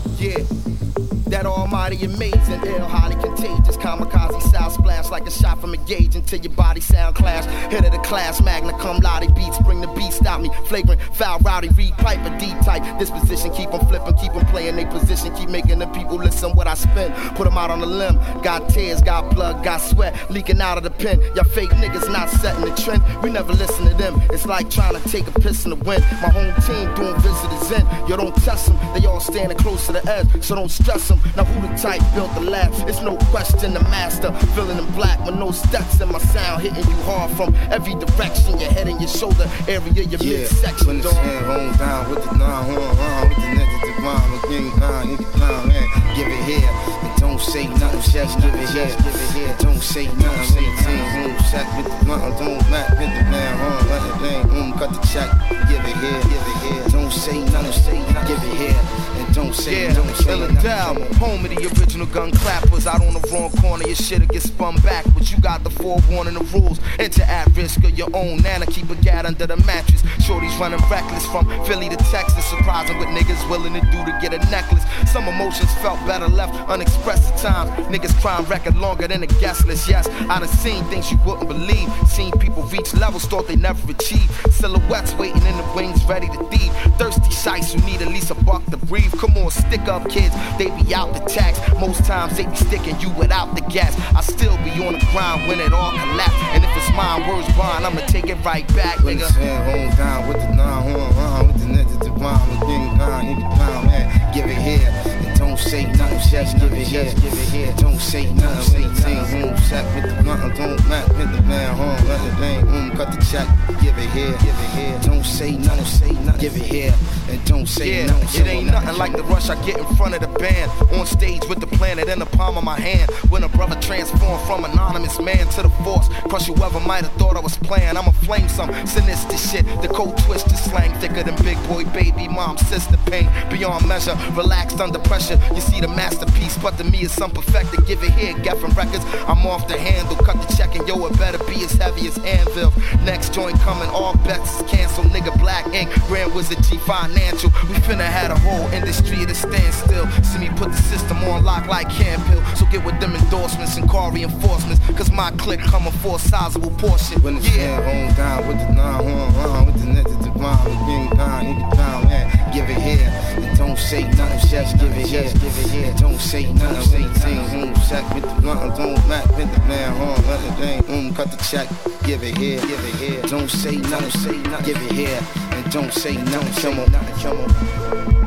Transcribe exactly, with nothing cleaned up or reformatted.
Yeah. That almighty amazing, ill, highly contagious, kamikaze sound splash like a shot from a gauge until your body sound clash. Hit of the class, magna cum laude beats, bring the beat, stop me. Flagrant, foul, rowdy, read pipe, a D-type. Disposition, keep them flipping, keep them playing their position, keep making the people listen what I spin. Put them out on the limb, got tears, got blood, got sweat, leaking out of the pen. Y'all fake niggas not setting the trend, we never listen to them. It's like trying to take a piss in the wind. My home team doing visitors in, yo don't test them, they all standing close to the edge, so don't stress them. Now who the type built the lab? It's no question the master. Feeling in black with no steps in my sound, hitting you hard from every direction. Your head and your shoulder area, your yeah, midsection. When the hand home down with the nine horn round, with the niggas divine, with gang nine, nigga clown, man, give it here. And don't say nothing, just give it here. Give it here. Don't say nothing, say team home shack with the blunt, don't map with the man home, let it bang, boom, cut the check, give it here, give it here. Don't say nothing, say nothing, give it here. And don't say, yeah, don't say nothing. Home of the original gun clappers, out on the wrong corner, your shit'll get spun backwards. You got the forewarning, the rules. Enter at risk of your own nana, keep a gat under the mattress. Shorty's running reckless from Philly to Texas, surprising what niggas willing to do to get a necklace. Some emotions felt better left unexpressed at times. Niggas crime record longer than a guest list. Yes, I done seen things you wouldn't believe. Seen people reach levels thought they never achieved. Silhouettes waiting in the wings, ready to thieve. Thirsty shites who need at least a buck to breathe. Come on, stick up kids, they be out the tax. Most times they be sticking you without the gas. I still be on the grind when it all collapse. And if it's mine, words bond, I'ma take it right back, when nigga. When the hand home down with the nine horn round, with the niggas divine, with gang nine, nigga clown, man, give it here. And don't say nothing, just give it here. Give it here. Don't say nothing, say team home shack with the blunt, don't map with the man home, let it bang, boom, cut the check, give it here. Give it here. Don't say nothing, say nothing, give it here. And don't say yeah, nothing. It ain't nothing like the rush I get in front of the band. On stage with the planet in the palm of my hand. When a brother transformed from anonymous man to the force. Crush whoever might have thought I was playing. I'ma flame some sinister shit. The code twisted slang thicker than big boy, baby, mom, sister pain. Beyond measure, relaxed under pressure. You see the masterpiece, but to me it's some perfected. Give it here, Geffen Records. I'm off the handle, cut the check and yo, it better be as heavy as Anvil. Next joint coming, all bets is canceled. Nigga, Black Ink, Grand Wizard G Financial. We finna had a whole industry at a standstill. See me put the system on lock like Campbell. So get with them endorsements and car reinforcements. Cause my clique coming for a sizable portion. When the yeah. hand home down with the nine horn round, with the niggas divine, with gang nine, nigga clown, man, give it here. And don't say nothing, just give it here. Give it here. Don't say nothing, say team home shack with the blunt, don't map with the man home, let it bang, boom, cut the check, give it here, give it here. Don't say nothing, say nothing, give it here. And don't say nothing, come on, come on.